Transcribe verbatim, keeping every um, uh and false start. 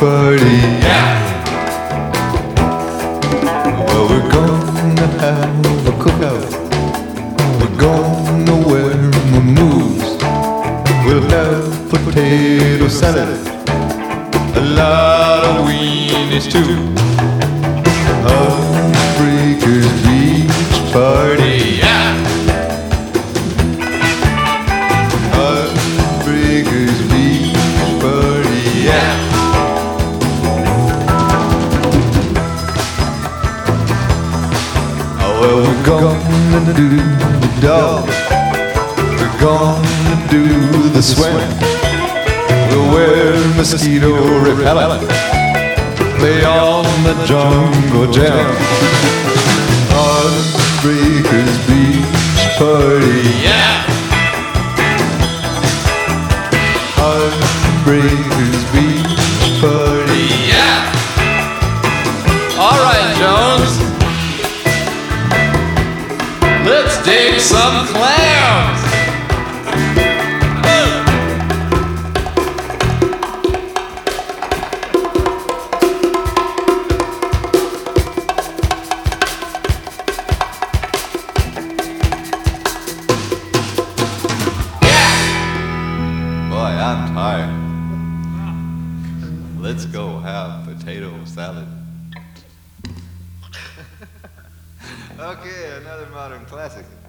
party. Yeah. Well, we're gonna have a cookout. We're gonna wear moves. We'll have potato salad, a lot of weenies too. Heartbreakers Beach Party. Yeah. Heartbreakers Beach Party. Yeah. Oh, well, we're gonna do the dog. We're gonna do the swim. We'll wear mosquito repellent. Play on the jungle jam. Heartbreakers Beach Party. Yeah. Heartbreakers Beach Party. Yeah. All right, Jones. Let's dig some clams. Boy, I'm tired. Let's go have potato salad. Okay, another modern classic.